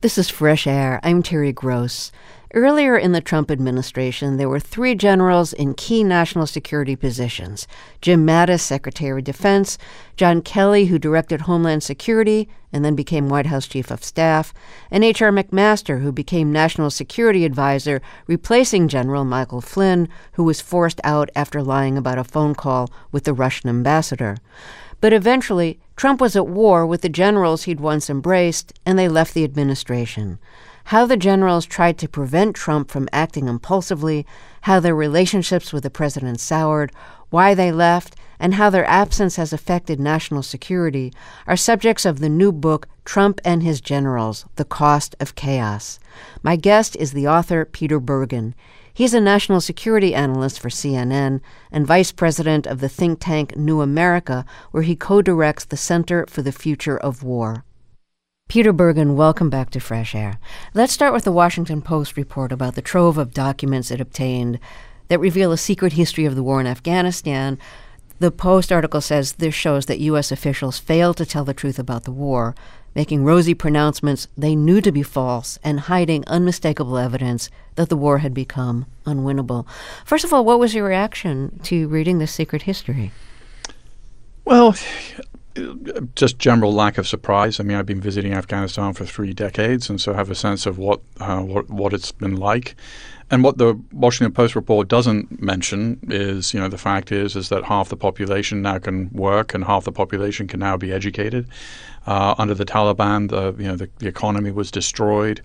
This is Fresh Air. I'm Terry Gross. Earlier in the Trump administration, there were 3 generals in key national security positions. Jim Mattis, Secretary of Defense, John Kelly, who directed Homeland Security and then became White House Chief of Staff, and H.R. McMaster, who became National Security Advisor, replacing General Michael Flynn, who was forced out after lying about a phone call with the Russian ambassador. But eventually, Trump was at war with the generals he'd once embraced, and they left the administration. How the generals tried to prevent Trump from acting impulsively, how their relationships with the president soured, why they left, and how their absence has affected national security are subjects of the new book, Trump and His Generals, The Cost of Chaos. My guest is the author, Peter Bergen. He's a national security analyst for CNN and vice president of the think tank New America, where he co-directs the Center for the Future of War. Peter Bergen, welcome back to Fresh Air. Let's start with the Washington Post report about the trove of documents it obtained that reveal a secret history of the war in Afghanistan. The Post article says this shows that U.S. officials failed to tell the truth about the war, making rosy pronouncements they knew to be false and hiding unmistakable evidence that the war had become unwinnable. First of all, what was your reaction to reading this secret history? Well, just general lack of surprise. I mean, I've been visiting Afghanistan for 3 decades, and so I have a sense of what it's been like. And what the Washington Post report doesn't mention is, the fact is that half the population now can work and half the population can now be educated. Under the Taliban, the economy was destroyed.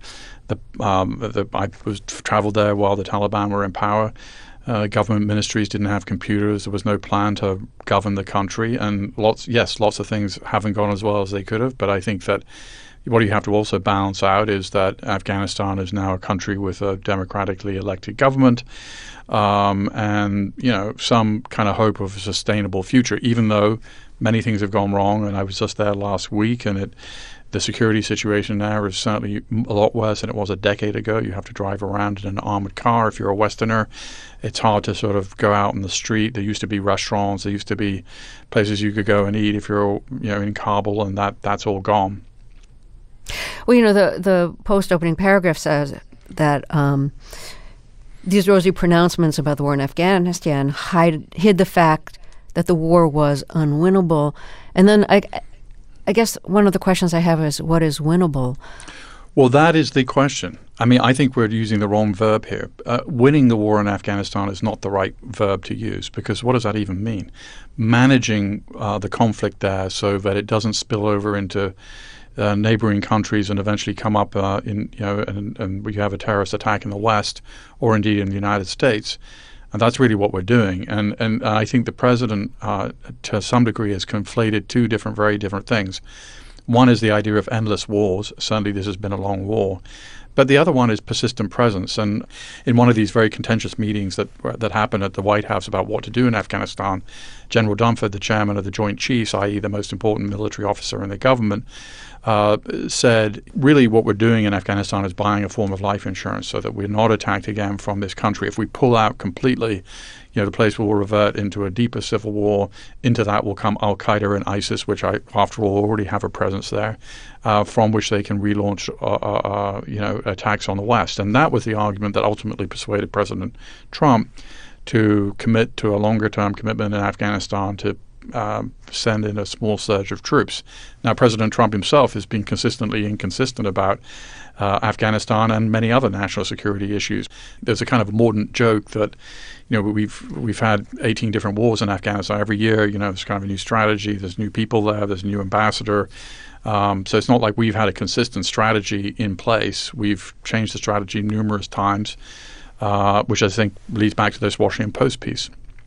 I traveled there while the Taliban were in power. Government ministries didn't have computers. There was no plan to govern the country, and lots of things haven't gone as well as they could have. But I think that what you have to also balance out is that Afghanistan is now a country with a democratically elected government, and some kind of hope of a sustainable future. Even though many things have gone wrong, and I was just there last week, and the security situation now is certainly a lot worse than it was a decade ago. You have to drive around in an armored car if you're a Westerner. It's hard to sort of go out in the street. There used to be restaurants. There used to be places you could go and eat if you're in Kabul, and that's all gone. Well, the Post opening paragraph says that these rosy pronouncements about the war in Afghanistan hid the fact that the war was unwinnable. And then I guess one of the questions I have is, what is winnable? Well, that is the question. I mean, I think we're using the wrong verb here. Winning the war in Afghanistan is not the right verb to use, because what does that even mean? Managing the conflict there so that it doesn't spill over into neighboring countries and eventually come up and we have a terrorist attack in the West or indeed in the United States. And that's really what we're doing. And I think the president, to some degree, has conflated 2 very different things. One is the idea of endless wars. Certainly this has been a long war. But the other one is persistent presence. And in one of these very contentious meetings that happened at the White House about what to do in Afghanistan, General Dunford, the chairman of the Joint Chiefs, i.e. the most important military officer in the government, said, really what we're doing in Afghanistan is buying a form of life insurance so that we're not attacked again from this country. If we pull out completely, the place will revert into a deeper civil war. Into that will come Al-Qaeda and ISIS, which after all already have a presence there, from which they can relaunch attacks on the West. And that was the argument that ultimately persuaded President Trump to commit to a longer-term commitment in Afghanistan to send in a small surge of troops. Now, President Trump himself has been consistently inconsistent about Afghanistan and many other national security issues. There's a kind of mordant joke that, we've had 18 different wars in Afghanistan every year. There's kind of a new strategy. There's new people there. There's a new ambassador. So it's not like we've had a consistent strategy in place. We've changed the strategy numerous times, which I think leads back to this Washington Post piece.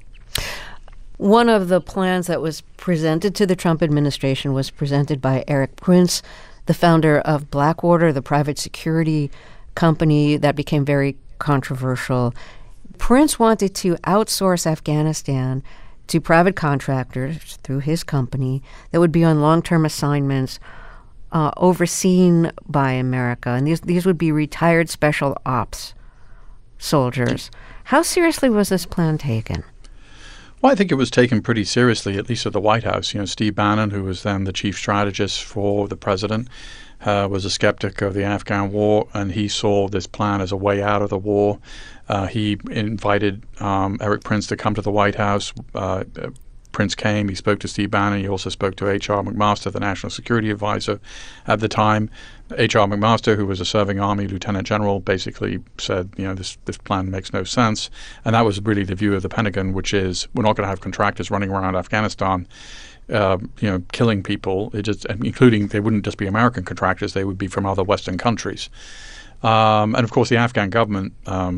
One of the plans that was presented to the Trump administration was presented by Erik Prince, the founder of Blackwater, the private security company that became very controversial. Prince wanted to outsource Afghanistan to private contractors through his company that would be on long-term assignments overseen by America. And these would be retired special ops soldiers. How seriously was this plan taken? Well, I think it was taken pretty seriously, at least at the White House. Steve Bannon, who was then the chief strategist for the president, was a skeptic of the Afghan war, and he saw this plan as a way out of the war. He invited Erik Prince to come to the White House. Prince came. He spoke to Steve Bannon. He also spoke to H.R. McMaster, the National Security Advisor at the time. H.R. McMaster, who was a serving Army lieutenant general, basically said, this plan makes no sense. And that was really the view of the Pentagon, which is we're not going to have contractors running around Afghanistan, killing people. Including they wouldn't just be American contractors; they would be from other Western countries. And of course, the Afghan government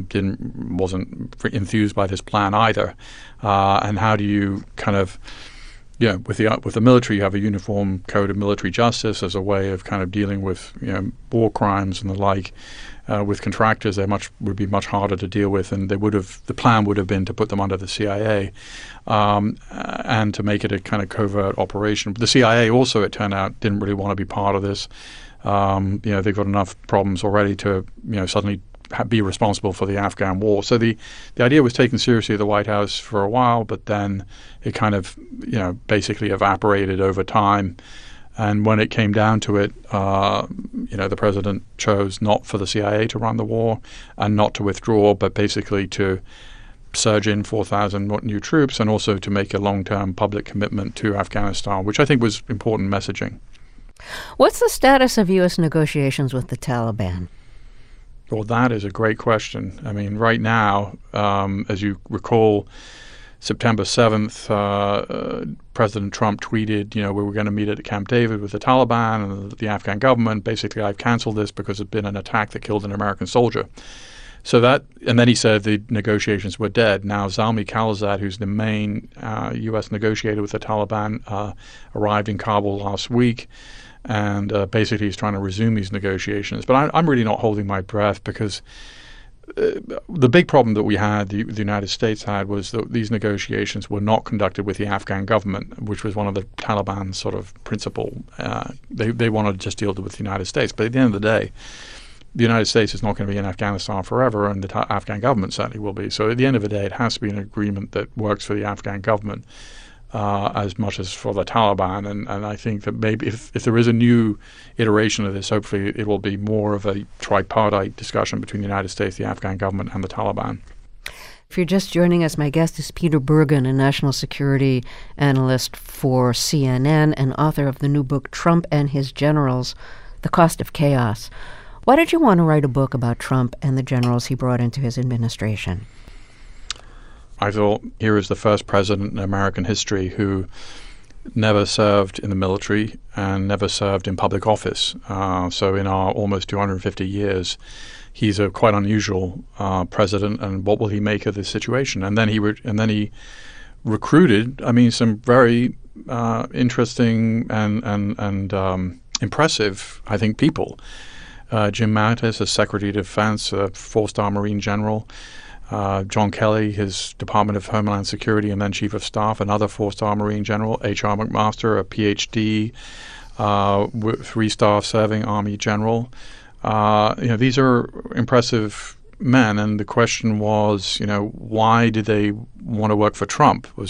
wasn't enthused by this plan either. And how do you kind of, with the military, you have a uniform code of military justice as a way of kind of dealing with war crimes and the like. With contractors, they would be much harder to deal with, and the plan would have been to put them under the CIA and to make it a kind of covert operation. But the CIA also, it turned out, didn't really want to be part of this. They've got enough problems already to suddenly be responsible for the Afghan war. So the idea was taken seriously at the White House for a while, but then it kind of basically evaporated over time. And when it came down to it, the president chose not for the CIA to run the war and not to withdraw, but basically to surge in 4,000 new troops and also to make a long-term public commitment to Afghanistan, which I think was important messaging. What's the status of U.S. negotiations with the Taliban? Well, that is a great question. I mean, right now, as you recall, September 7th, President Trump tweeted, we were going to meet at Camp David with the Taliban and the Afghan government. Basically, I've canceled this because there's been an attack that killed an American soldier. And then he said the negotiations were dead. Now, Zalmay Khalilzad, who's the main U.S. negotiator with the Taliban, arrived in Kabul last week. And basically he's trying to resume these negotiations. But I'm really not holding my breath because the big problem that we had, the United States had, was that these negotiations were not conducted with the Afghan government, which was one of the Taliban's sort of principle. They wanted to just deal with the United States. But at the end of the day, the United States is not going to be in Afghanistan forever, and the Afghan government certainly will be. So at the end of the day, it has to be an agreement that works for the Afghan government as much as for the Taliban. And I think that maybe if there is a new iteration of this, hopefully it will be more of a tripartite discussion between the United States, the Afghan government, and the Taliban. If you're just joining us, my guest is Peter Bergen, a national security analyst for CNN and author of the new book, Trump and His Generals, The Cost of Chaos. Why did you want to write a book about Trump and the generals he brought into his administration? I thought here is the first president in American history who never served in the military and never served in public office. So in our almost 250 years, he's a quite unusual president. And what will he make of this situation? And then he recruited, some very interesting and impressive, I think, people. Jim Mattis, as Secretary of Defense, a four-star Marine general. John Kelly, his Department of Homeland Security and then Chief of Staff, another four-star Marine general. H.R. McMaster, a Ph.D., three-star serving Army general. These are impressive men, and the question was, why did they want to work for Trump? Was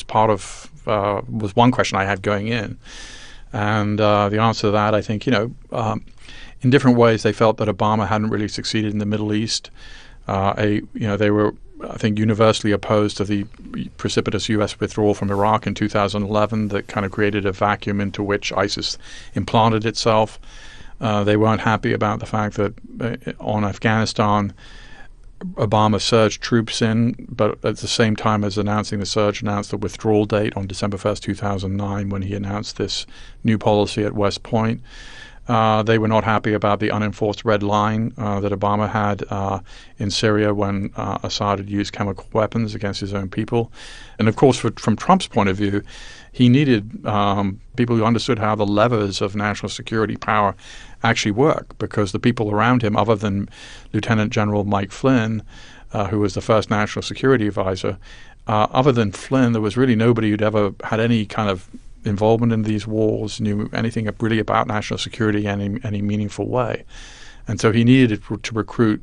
one question I had going in, and the answer to that, I think, in different ways, they felt that Obama hadn't really succeeded in the Middle East. They were, I think, universally opposed to the precipitous U.S. withdrawal from Iraq in 2011 that kind of created a vacuum into which ISIS implanted itself. They weren't happy about the fact that on Afghanistan, Obama surged troops in, but at the same time as announcing the surge, announced the withdrawal date on December 1st, 2009, when he announced this new policy at West Point. They were not happy about the unenforced red line that Obama had in Syria when Assad had used chemical weapons against his own people. And of course, from Trump's point of view, he needed people who understood how the levers of national security power actually work, because the people around him, other than Lieutenant General Mike Flynn, who was the first national security advisor, other than Flynn, there was really nobody who'd ever had any kind of involvement in these wars, knew anything really about national security in any meaningful way. And so he needed to recruit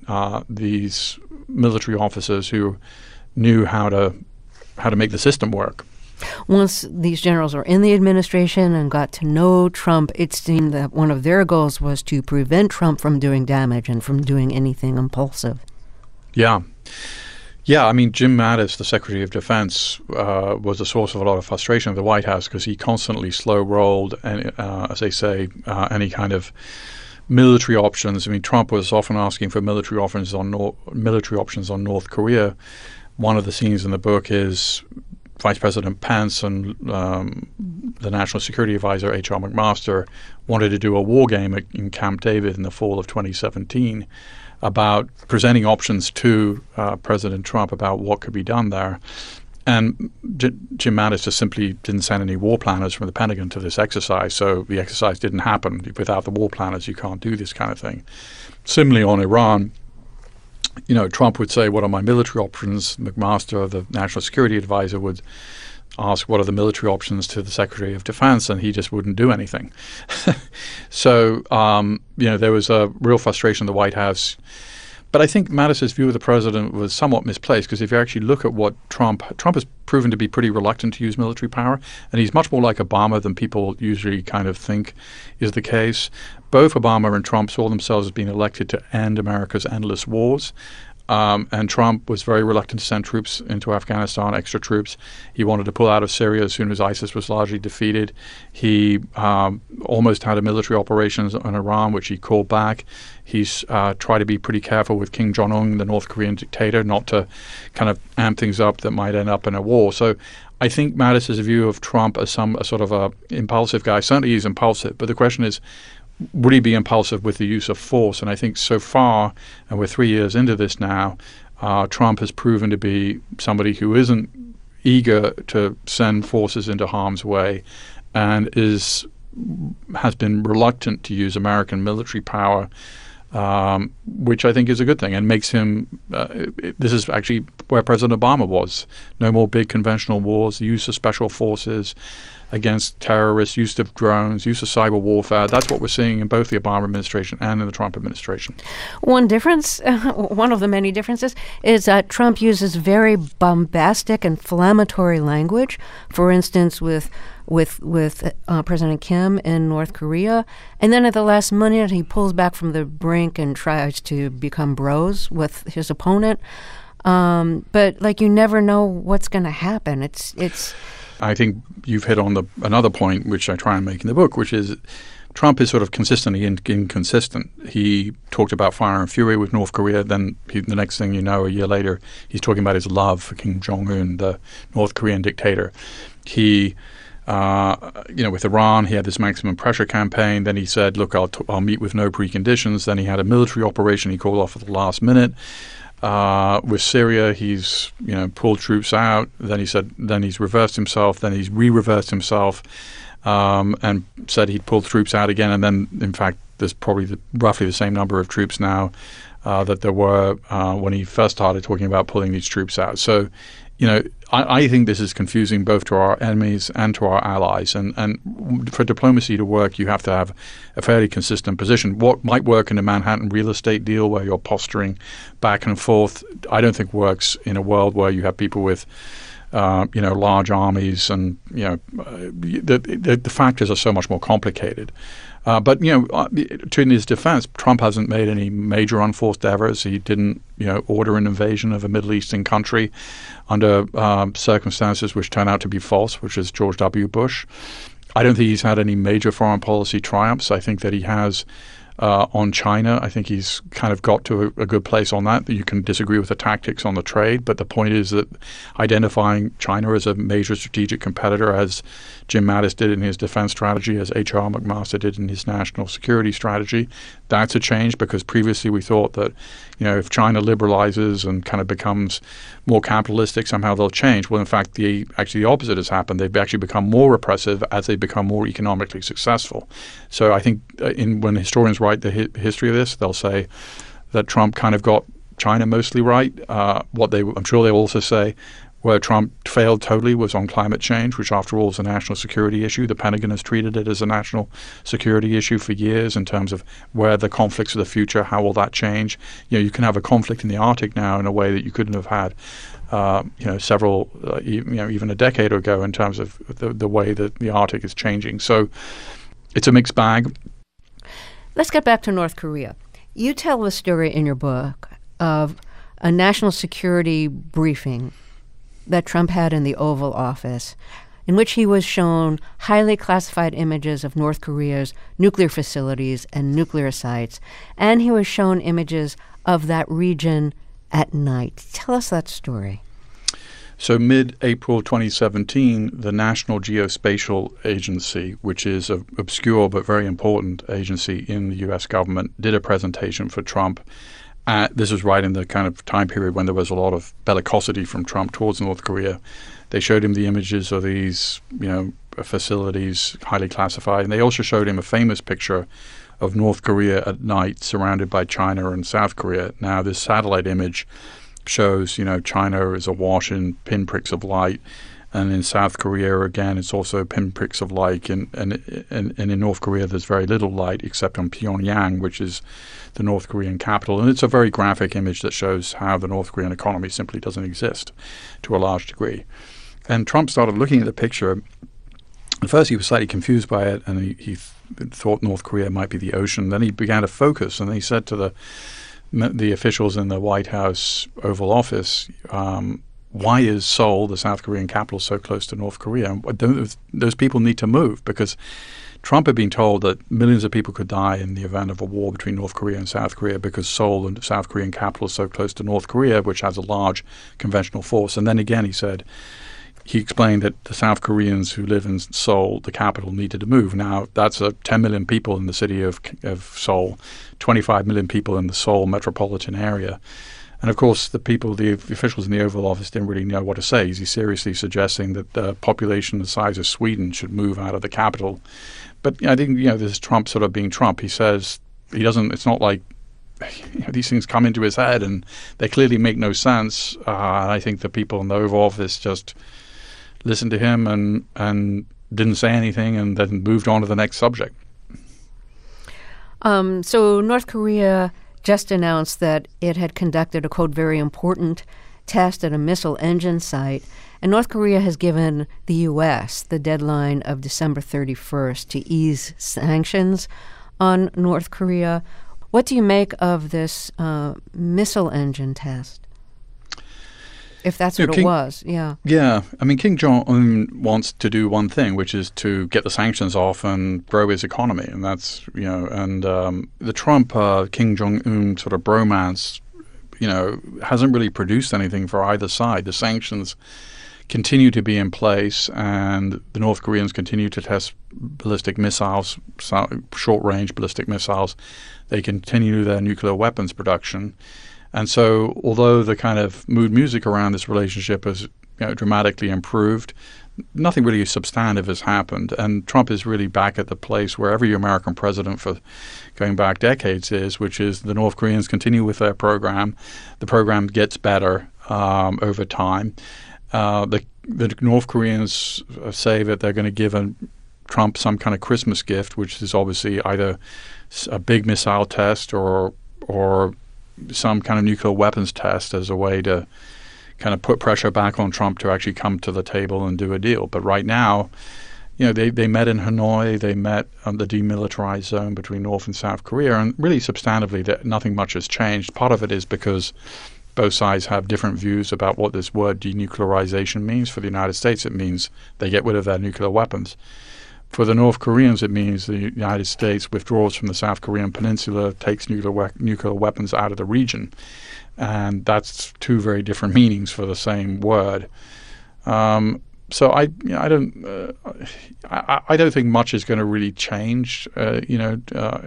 these military officers who knew how to make the system work. Once these generals were in the administration and got to know Trump, it seemed that one of their goals was to prevent Trump from doing damage and from doing anything impulsive. Yeah. Yeah, I mean, Jim Mattis, the Secretary of Defense, was a source of a lot of frustration at the White House because he constantly slow-rolled, as they say, any kind of military options. I mean, Trump was often asking for military options on North Korea. One of the scenes in the book is Vice President Pence and the National Security Advisor, H.R. McMaster, wanted to do a war game in Camp David in the fall of 2017 about presenting options to President Trump about what could be done there. And Jim Mattis just simply didn't send any war planners from the Pentagon to this exercise, so the exercise didn't happen. Without the war planners, you can't do this kind of thing. Similarly, on Iran, Trump would say, what are my military options? McMaster, the National Security Advisor, would ask, what are the military options to the Secretary of Defense? And he just wouldn't do anything. So, there was a real frustration in the White House. But I think Mattis's view of the president was somewhat misplaced, because if you actually look at what Trump has proven to be pretty reluctant to use military power, and he's much more like Obama than people usually kind of think is the case. Both Obama and Trump saw themselves as being elected to end America's endless wars. And Trump was very reluctant to send troops into Afghanistan, extra troops. He wanted to pull out of Syria as soon as ISIS was largely defeated. He almost had a military operations in Iran, which he called back. He's tried to be pretty careful with Kim Jong-un, the North Korean dictator, not to kind of amp things up that might end up in a war. So I think Mattis's view of Trump as a sort of a impulsive guy, certainly he's impulsive, but the question is, would he be impulsive with the use of force? And I think so far, and we're 3 years into this now, Trump has proven to be somebody who isn't eager to send forces into harm's way and has been reluctant to use American military power, which I think is a good thing and makes him this is actually where President Obama was. No more big conventional wars, the use of special forces against terrorists, use of drones, use of cyber warfare. That's what we're seeing in both the Obama administration and in the Trump administration. One difference, one of the many differences, is that Trump uses very bombastic, inflammatory language. For instance, with President Kim in North Korea, and then at the last minute he pulls back from the brink and tries to become bros with his opponent. But you never know what's going to happen. It's. I think you've hit on another point, which I try and make in the book, which is Trump is sort of consistently inconsistent. He talked about fire and fury with North Korea. Then the next thing you know, a year later, he's talking about his love for Kim Jong-un, the North Korean dictator. He, with Iran, he had this maximum pressure campaign. Then he said, look, I'll meet with no preconditions. Then he had a military operation he called off at the last minute. With Syria, he's pulled troops out. Then he's reversed himself. Then he's re-reversed himself, and said he'd pull troops out again. And then, in fact, there's probably roughly the same number of troops now that there were when he first started talking about pulling these troops out. So, I think this is confusing both to our enemies and to our allies. And for diplomacy to work, you have to have a fairly consistent position. What might work in a Manhattan real estate deal where you're posturing back and forth, I don't think works in a world where you have people with large armies, and the factors are so much more complicated. But in his defense, Trump hasn't made any major unforced errors. He didn't, order an invasion of a Middle Eastern country under circumstances which turned out to be false, which is George W. Bush. I don't think he's had any major foreign policy triumphs. I think that he has on China. I think he's kind of got to a good place on that. You can disagree with the tactics on the trade, but the point is that identifying China as a major strategic competitor, as Jim Mattis did in his defense strategy, as H.R. McMaster did in his national security strategy, that's a change, because previously we thought that, if China liberalizes and kind of becomes more capitalistic, somehow they'll change. Well, in fact, the opposite has happened. They've actually become more repressive as they become more economically successful. So I think when historians write the history of this, they'll say that Trump kind of got China mostly right. I'm sure they'll also say Where Trump failed totally was on climate change, which after all is a national security issue. The Pentagon has treated it as a national security issue for years in terms of where the conflicts of the future, how will that change? You can have a conflict in the Arctic now in a way that you couldn't have had several, even a decade ago in terms of the way that the Arctic is changing. So it's a mixed bag. Let's get back to North Korea. You tell a story in your book of a national security briefing that Trump had in the Oval Office, in which he was shown highly classified images of North Korea's nuclear facilities and nuclear sites, and he was shown images of that region at night. Tell us that story. So mid-April 2017, the National Geospatial Agency, which is an obscure but very important agency in the U.S. government, did a presentation for Trump. This was right in the kind of time period when there was a lot of bellicosity from Trump towards North Korea. They showed him the images of these, facilities, highly classified. And they also showed him a famous picture of North Korea at night surrounded by China and South Korea. Now, this satellite image shows, China is awash in pinpricks of light. And in South Korea, again, it's also pinpricks of light. And in North Korea, there's very little light except on Pyongyang, which is the North Korean capital. And it's a very graphic image that shows how the North Korean economy simply doesn't exist to a large degree. And Trump started looking at the picture. At first, he was slightly confused by it, and he thought North Korea might be the ocean. Then he began to focus, and he said to the officials in the White House Oval Office, why is Seoul, the South Korean capital, so close to North Korea? And those people need to move, because Trump had been told that millions of people could die in the event of a war between North Korea and South Korea because Seoul, the South Korean capital, is so close to North Korea, which has a large conventional force. And then again, he explained that the South Koreans who live in Seoul, the capital, needed to move. Now, that's 10 million people in the city of Seoul, 25 million people in the Seoul metropolitan area. And of course, the officials in the Oval Office didn't really know what to say. Is he seriously suggesting that the population the size of Sweden should move out of the capital? But I think, this is Trump sort of being Trump. He says it's not like these things come into his head and they clearly make no sense. I think the people in the Oval Office just listened to him and didn't say anything and then moved on to the next subject. So North Korea just announced that it had conducted a, quote, very important test at a missile engine site. And North Korea has given the U.S. the deadline of December 31st to ease sanctions on North Korea. What do you make of this missile engine test? If that's what it was, yeah. Yeah. I mean, Kim Jong-un wants to do one thing, which is to get the sanctions off and grow his economy. And that's, the Trump-Kim Jong-un sort of bromance, hasn't really produced anything for either side. The sanctions continue to be in place, and the North Koreans continue to test ballistic missiles, short-range ballistic missiles. They continue their nuclear weapons production. And so although the kind of mood music around this relationship has dramatically improved, nothing really substantive has happened. And Trump is really back at the place where every American president for going back decades is, which is the North Koreans continue with their program. The program gets better over time. The North Koreans say that they're going to give Trump some kind of Christmas gift, which is obviously either a big missile test or some kind of nuclear weapons test as a way to kind of put pressure back on Trump to actually come to the table and do a deal. But right now, they met in Hanoi. They met on the demilitarized zone between North and South Korea. And really substantively, nothing much has changed. Part of it is because both sides have different views about what this word denuclearization means. For the United States, it means they get rid of their nuclear weapons. For the North Koreans, it means the United States withdraws from the South Korean peninsula, takes nuclear weapons out of the region. And that's two very different meanings for the same word. So I don't think much is going to really change, in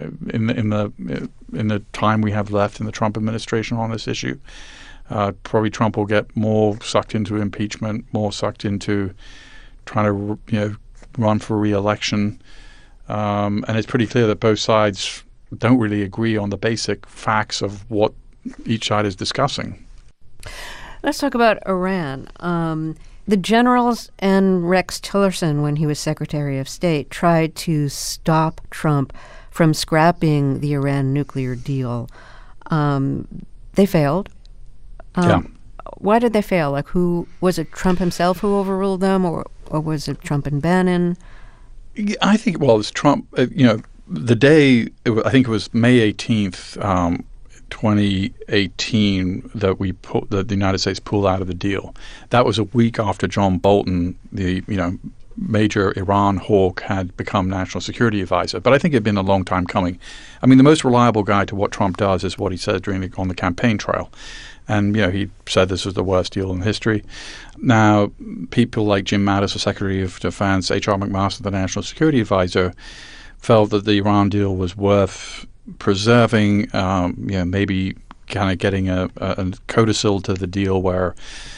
the time we have left in the Trump administration on this issue. Probably Trump will get more sucked into impeachment, more sucked into trying to, run for re-election. And it's pretty clear that both sides don't really agree on the basic facts of what each side is discussing. Let's talk about Iran. The generals and Rex Tillerson, when he was Secretary of State, tried to stop Trump from scrapping the Iran nuclear deal. They failed. Yeah. Why did they fail? Like, who was it? Trump himself who overruled them, or was it Trump and Bannon? I think, well, it was Trump. The day, I think it was May 18th, 2018, that the United States pulled out of the deal. That was a week after John Bolton, the major Iran hawk, had become national security advisor. But I think it had been a long time coming. I mean, the most reliable guide to what Trump does is what he said on the campaign trail. And, he said this was the worst deal in history. Now, people like Jim Mattis, the Secretary of Defense, H.R. McMaster, the National Security Advisor, felt that the Iran deal was worth preserving, maybe kind of getting a codicil to the deal where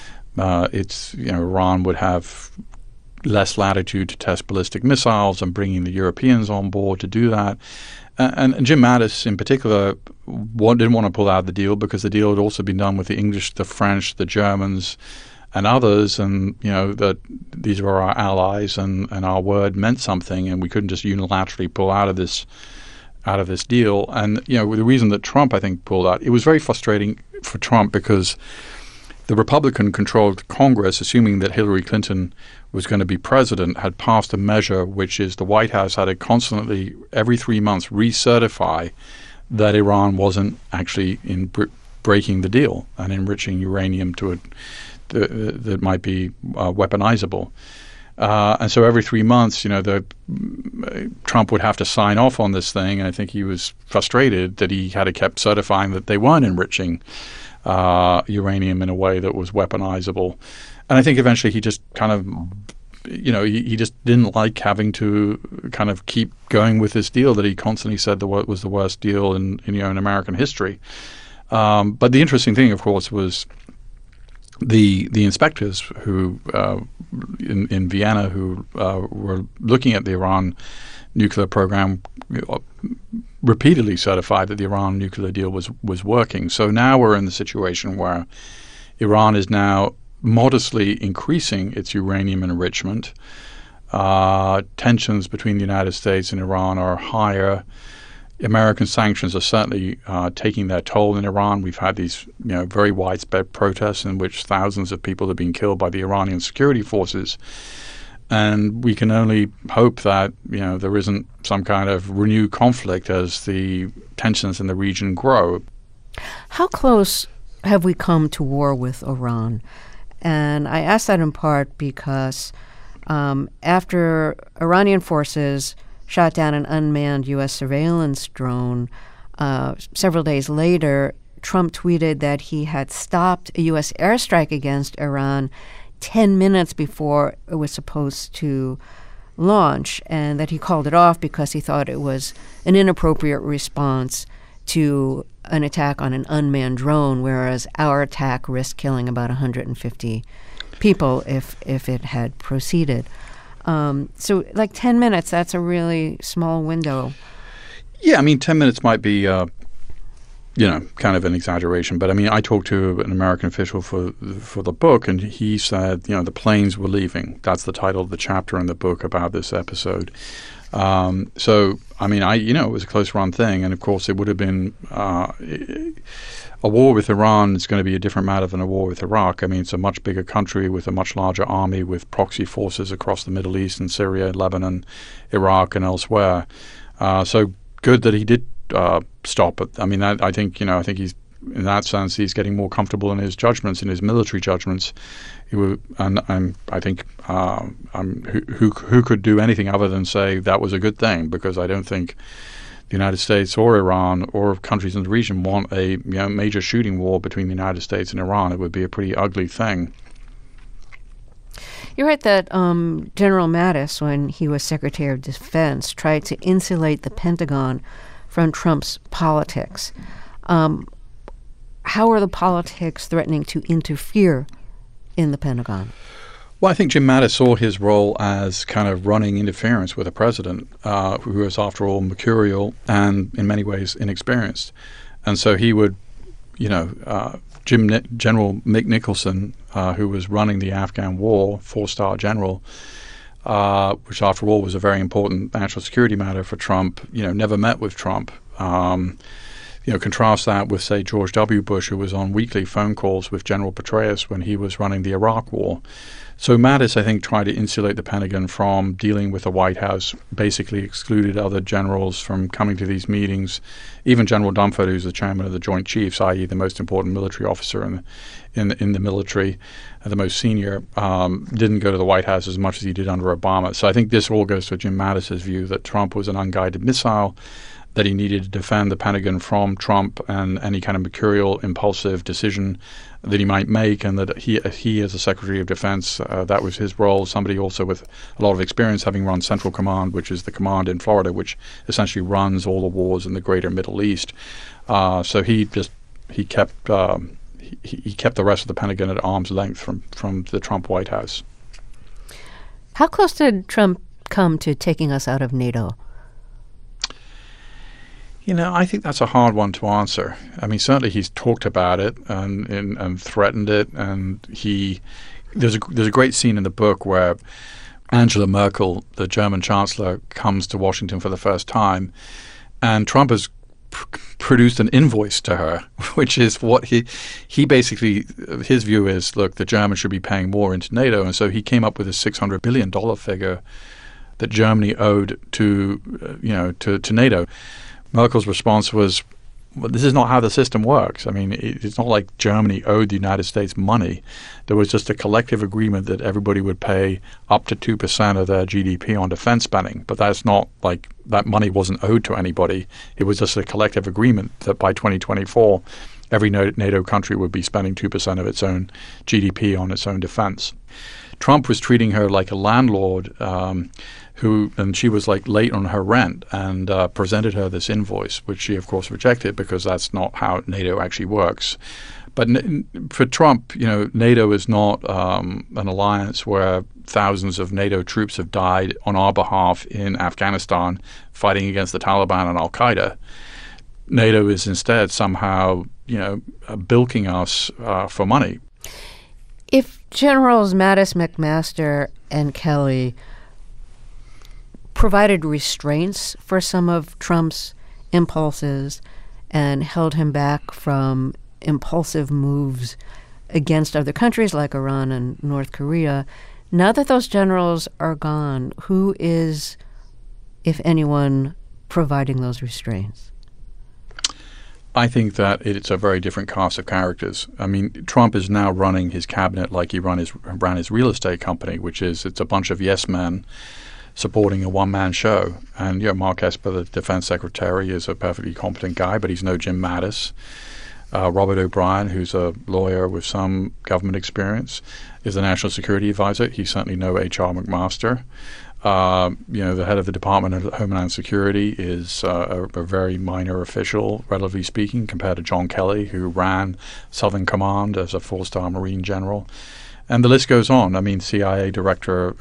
Iran would have less latitude to test ballistic missiles and bringing the Europeans on board to do that. And Jim Mattis, in particular, didn't want to pull out of the deal because the deal had also been done with the English, the French, the Germans, and others, and that these were our allies, and our word meant something, and we couldn't just unilaterally pull out of this deal. And the reason that Trump, I think, pulled out, it was very frustrating for Trump because the Republican-controlled Congress, assuming that Hillary Clinton was going to be president, had passed a measure which is the White House had to constantly, every 3 months, recertify that Iran wasn't actually breaking the deal and enriching uranium to that might be weaponizable. And so every 3 months, Trump would have to sign off on this thing. And I think he was frustrated that he had to keep certifying that they weren't enriching uranium in a way that was weaponizable. And I think eventually he just kind of, he just didn't like having to kind of keep going with this deal that he constantly said was the worst deal in American history. But the interesting thing, of course, was the inspectors who in Vienna who were looking at the Iran nuclear program repeatedly certified that the Iran nuclear deal was working. So now we're in the situation where Iran is now modestly increasing its uranium enrichment. Tensions between the United States and Iran are higher. American sanctions are certainly taking their toll in Iran. We've had these very widespread protests in which thousands of people have been killed by the Iranian security forces. And we can only hope that there isn't some kind of renewed conflict as the tensions in the region grow. How close have we come to war with Iran? And I ask that in part because after Iranian forces shot down an unmanned U.S. surveillance drone, several days later, Trump tweeted that he had stopped a U.S. airstrike against Iran 10 minutes before it was supposed to launch, and that he called it off because he thought it was an inappropriate response to an attack on an unmanned drone, whereas our attack risked killing about 150 people if it had proceeded. So like 10 minutes, that's a really small window. Yeah, I mean, 10 minutes might be kind of an exaggeration. But I mean, I talked to an American official for the book, and he said, the planes were leaving. That's the title of the chapter in the book about this episode. So, I mean, it was a close run thing. And of course, it would have been a war with Iran is going to be a different matter than a war with Iraq. I mean, it's a much bigger country with a much larger army with proxy forces across the Middle East and Syria, Lebanon, Iraq, and elsewhere. So good that he did stop it. I mean, I think he's, in that sense, he's getting more comfortable in his judgments, in his military judgments. Who could do anything other than say that was a good thing? Because I don't think the United States or Iran or countries in the region want a major shooting war between the United States and Iran. It would be a pretty ugly thing. You're right that General Mattis, when he was Secretary of Defense, tried to insulate the Pentagon from Trump's politics. How are the politics threatening to interfere in the Pentagon? Well, I think Jim Mattis saw his role as kind of running interference with a president who is, after all, mercurial and in many ways inexperienced. And so he would, General Mick Nicholson, who was running the Afghan war, 4-star general, which after all was a very important national security matter for Trump, never met with Trump. Contrast that with, say, George W. Bush, who was on weekly phone calls with General Petraeus when he was running the Iraq war. So Mattis, I think, tried to insulate the Pentagon from dealing with the White House, basically excluded other generals from coming to these meetings. Even General Dunford, who's the chairman of the Joint Chiefs, i.e. the most important military officer in the military, the most senior, didn't go to the White House as much as he did under Obama. So I think this all goes to Jim Mattis's view that Trump was an unguided missile, that he needed to defend the Pentagon from Trump and any kind of mercurial, impulsive decision that he might make, and that he as a Secretary of Defense, that was his role, somebody also with a lot of experience, having run Central Command, which is the command in Florida, which essentially runs all the wars in the greater Middle East. So he kept the rest of the Pentagon at arm's length from the Trump White House. How close did Trump come to taking us out of NATO? I think that's a hard one to answer. I mean, certainly he's talked about it and threatened it, and there's a great scene in the book where Angela Merkel, the German chancellor, comes to Washington for the first time, and Trump has produced an invoice to her, which is what he basically, his view is, look, the Germans should be paying more into NATO, and so he came up with a $600 billion figure that Germany owed to NATO. Merkel's response was, well, this is not how the system works. I mean, it's not like Germany owed the United States money. There was just a collective agreement that everybody would pay up to 2% of their GDP on defense spending. But that's not like that money wasn't owed to anybody. It was just a collective agreement that by 2024, every NATO country would be spending 2% of its own GDP on its own defense. Trump was treating her like a landlord and she was like late on her rent, and presented her this invoice, which she of course rejected because that's not how NATO actually works. But for Trump, NATO is not an alliance where thousands of NATO troops have died on our behalf in Afghanistan fighting against the Taliban and Al Qaeda. NATO is instead somehow, bilking us for money. If Generals Mattis, McMaster, and Kelly provided restraints for some of Trump's impulses and held him back from impulsive moves against other countries like Iran and North Korea, now that those generals are gone, who is, if anyone, providing those restraints? I think that it's a very different cast of characters. I mean, Trump is now running his cabinet like he ran his real estate company, which is it's a bunch of yes men supporting a one-man show. And Mark Esper, the defense secretary, is a perfectly competent guy, but he's no Jim Mattis. Robert O'Brien, who's a lawyer with some government experience, is the national security advisor. He's certainly no H.R. McMaster. The head of the Department of Homeland Security is a very minor official, relatively speaking, compared to John Kelly, who ran Southern Command as a 4-star Marine general. And the list goes on. I mean, CIA Director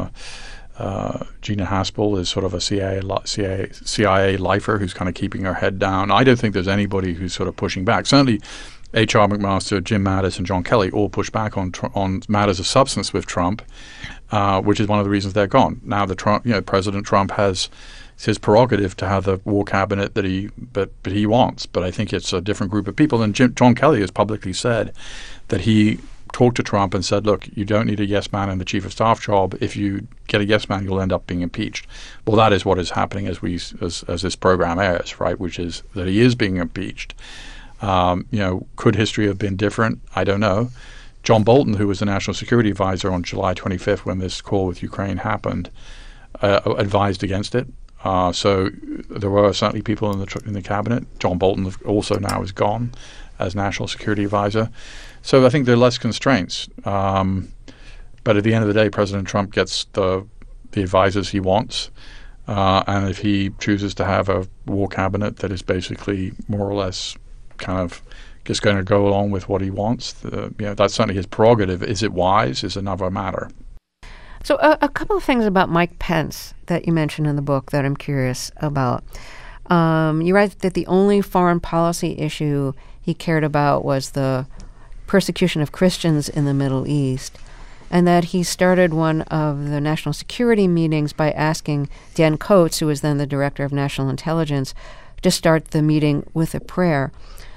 Gina Haspel is sort of a CIA lifer who's kind of keeping her head down. I don't think there's anybody who's sort of pushing back. Certainly, H.R. McMaster, Jim Mattis, and John Kelly all push back on matters of substance with Trump, which is one of the reasons they're gone. Now, President Trump has his prerogative to have the war cabinet that he wants, but I think it's a different group of people. And John Kelly has publicly said that he talked to Trump and said, look, you don't need a yes man in the chief of staff job. If you get a yes man, you'll end up being impeached. Well, that is what is happening as this program airs, right, which is that he is being impeached. Could history have been different? I don't know. John Bolton, who was the national security advisor on July 25th when this call with Ukraine happened, advised against it. So there were certainly people in the cabinet. John Bolton also now is gone as national security advisor. So I think there are less constraints. But at the end of the day, President Trump gets the advisors he wants. And if he chooses to have a war cabinet that is basically more or less kind of just going to go along with what he wants, that's certainly his prerogative. Is it wise is another matter. So a couple of things about Mike Pence that you mentioned in the book that I'm curious about. You write that the only foreign policy issue he cared about was the persecution of Christians in the Middle East, and that he started one of the national security meetings by asking Dan Coats, who was then the director of national intelligence, to start the meeting with a prayer.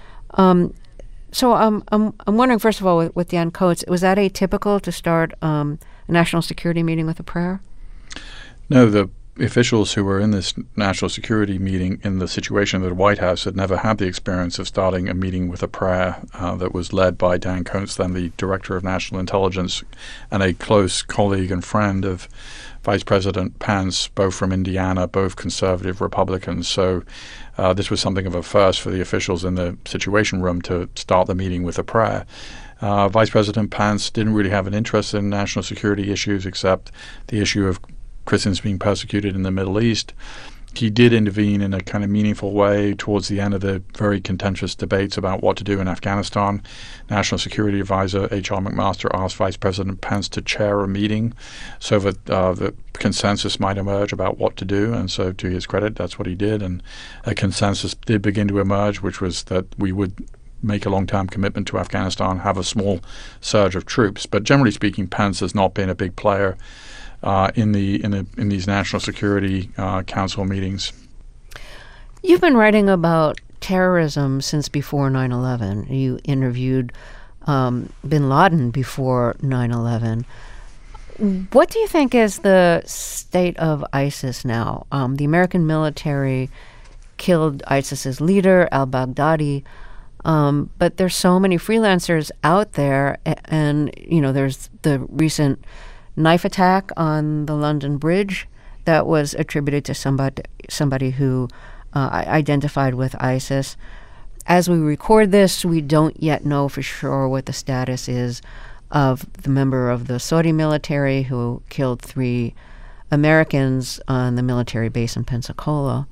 So I'm wondering, first of all, with Dan Coats, was that atypical to start a national security meeting with a prayer? No, the officials who were in this national security meeting in the situation of the White House had never had the experience of starting a meeting with a prayer that was led by Dan Coats, then the director of national intelligence, and a close colleague and friend of Vice President Pence, both from Indiana, both conservative Republicans. So this was something of a first for the officials in the Situation Room to start the meeting with a prayer. Vice President Pence didn't really have an interest in national security issues except the issue of Christians being persecuted in the Middle East. He did intervene in a kind of meaningful way towards the end of the very contentious debates about what to do in Afghanistan. National Security Advisor H.R. McMaster asked Vice President Pence to chair a meeting so that the consensus might emerge about what to do. And so, to his credit, that's what he did. And a consensus did begin to emerge, which was that we would make a long-term commitment to Afghanistan, have a small surge of troops. But generally speaking, Pence has not been a big player in these National Security Council meetings. You've been writing about terrorism since before 9/11. You interviewed bin Laden before 9/11. What do you think is the state of ISIS now? The American military killed ISIS's leader, al-Baghdadi, but there's so many freelancers out there, and there's the recent knife attack on the London Bridge that was attributed to somebody who identified with ISIS. As we record this, we don't yet know for sure what the status is of the member of the Saudi military who killed 3 Americans on the military base in Pensacola.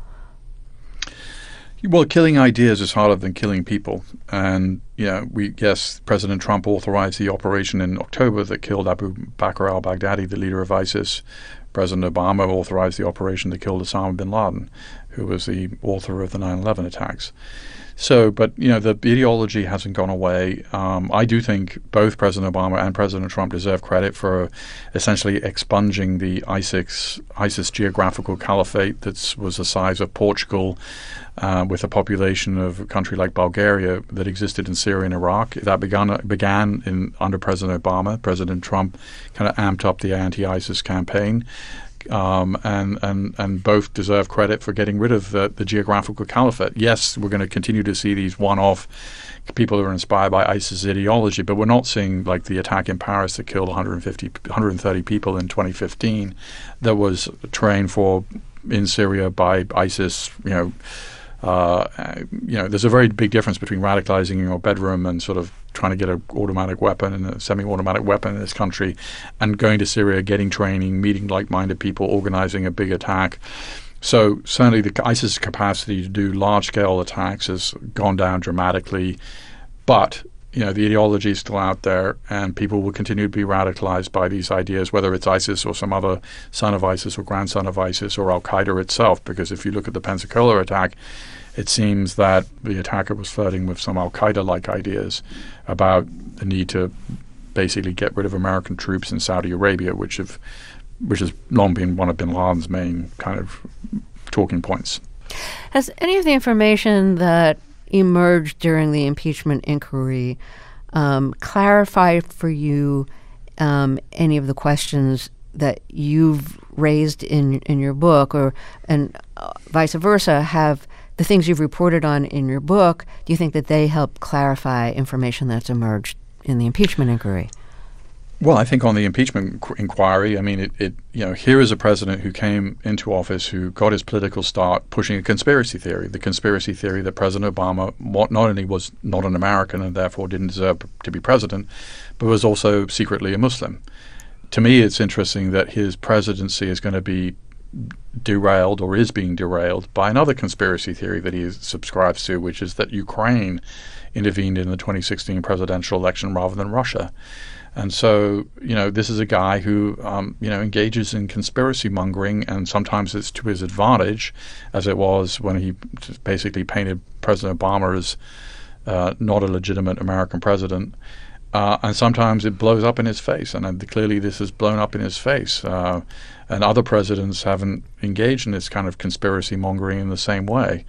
Well, killing ideas is harder than killing people. And, President Trump authorized the operation in October that killed Abu Bakr al-Baghdadi, the leader of ISIS. President Obama authorized the operation that killed Osama bin Laden, who was the author of the 9/11 attacks. So, but, the ideology hasn't gone away. I do think both President Obama and President Trump deserve credit for essentially expunging the ISIS geographical caliphate that was the size of Portugal, with a population of a country like Bulgaria that existed in Syria and Iraq. That began under President Obama. President Trump kind of amped up the anti-ISIS campaign. And both deserve credit for getting rid of the geographical caliphate. Yes, we're going to continue to see these one-off people who are inspired by ISIS ideology, but we're not seeing like the attack in Paris that killed 130 people in 2015 that was trained for in Syria by ISIS. There's a very big difference between radicalizing in your bedroom and sort of trying to get an automatic weapon and a semi-automatic weapon in this country and going to Syria, getting training, meeting like-minded people, organizing a big attack. So certainly the ISIS capacity to do large-scale attacks has gone down dramatically. But, the ideology is still out there and people will continue to be radicalized by these ideas, whether it's ISIS or some other son of ISIS or grandson of ISIS or al-Qaeda itself. Because if you look at the Pensacola attack, it seems that the attacker was flirting with some al-Qaeda-like ideas about the need to basically get rid of American troops in Saudi Arabia, which has long been one of bin Laden's main kind of talking points. Has any of the information that emerged during the impeachment inquiry clarified for you any of the questions that you've raised in your book, and vice versa? Have the things you've reported on in your book, do you think that they help clarify information that's emerged in the impeachment inquiry? Well, I think on the impeachment inquiry, here is a president who came into office who got his political start pushing a conspiracy theory, the conspiracy theory that President Obama not only was not an American and therefore didn't deserve to be president, but was also secretly a Muslim. To me, it's interesting that his presidency is going to be derailed or is being derailed by another conspiracy theory that he subscribes to, which is that Ukraine intervened in the 2016 presidential election rather than Russia. And so, this is a guy who, engages in conspiracy mongering, and sometimes it's to his advantage, as it was when he basically painted President Obama as not a legitimate American president. And sometimes it blows up in his face, and clearly this has blown up in his face. And other presidents haven't engaged in this kind of conspiracy mongering in the same way.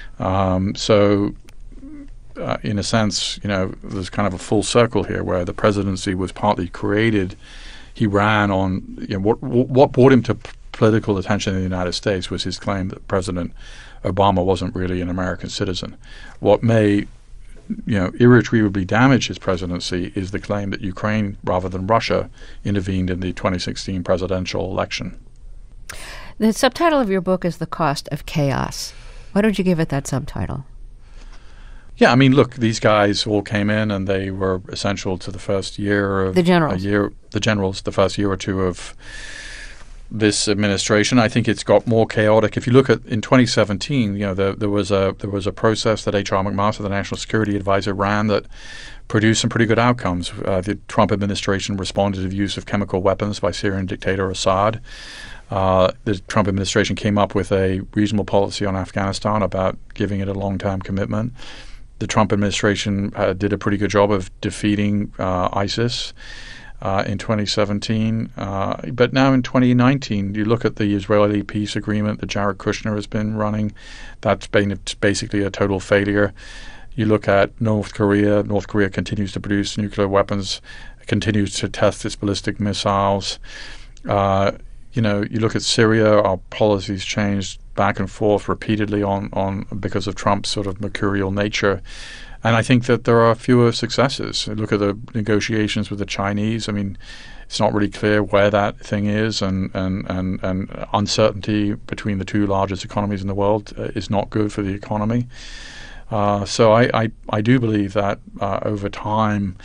So, in a sense, there's kind of a full circle here where the presidency was partly created. He ran on what brought him to political attention in the United States was his claim that President Obama wasn't really an American citizen. What may irretrievably damage his presidency is the claim that Ukraine, rather than Russia, intervened in the 2016 presidential election. The subtitle of your book is The Cost of Chaos. Why don't you give it that subtitle? Yeah, I mean, look, these guys all came in and they were essential to the first year of the generals. The first year or two of this administration. I think it's got more chaotic. If you look at in 2017, there was a process that H.R. McMaster, the National Security Advisor, ran that produced some pretty good outcomes. The Trump administration responded to the use of chemical weapons by Syrian dictator Assad. The Trump administration came up with a reasonable policy on Afghanistan about giving it a long-term commitment. The Trump administration did a pretty good job of defeating ISIS in 2017. But now in 2019, you look at the Israeli peace agreement that Jared Kushner has been running. That's been basically a total failure. You look at North Korea. North Korea continues to produce nuclear weapons, continues to test its ballistic missiles. You look at Syria, our policies changed back and forth repeatedly on because of Trump's sort of mercurial nature. And I think that there are fewer successes. Look at the negotiations with the Chinese. I mean, it's not really clear where that thing is, and uncertainty between the two largest economies in the world is not good for the economy. So I do believe that over time,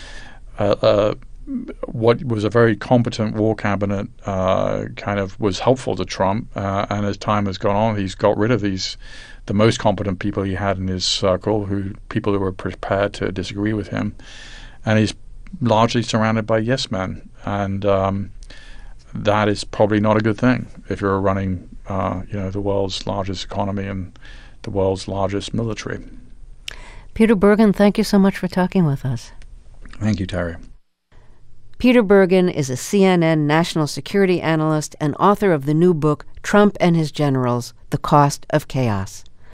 what was a very competent war cabinet kind of was helpful to Trump, and as time has gone on, he's got rid of the most competent people he had in his circle, people who were prepared to disagree with him, and he's largely surrounded by yes men, and that is probably not a good thing if you're running the world's largest economy and the world's largest military. Peter Bergen, thank you so much for talking with us. Thank you, Terry. Peter Bergen is a CNN national security analyst and author of the new book, Trump and His Generals, The Cost of Chaos.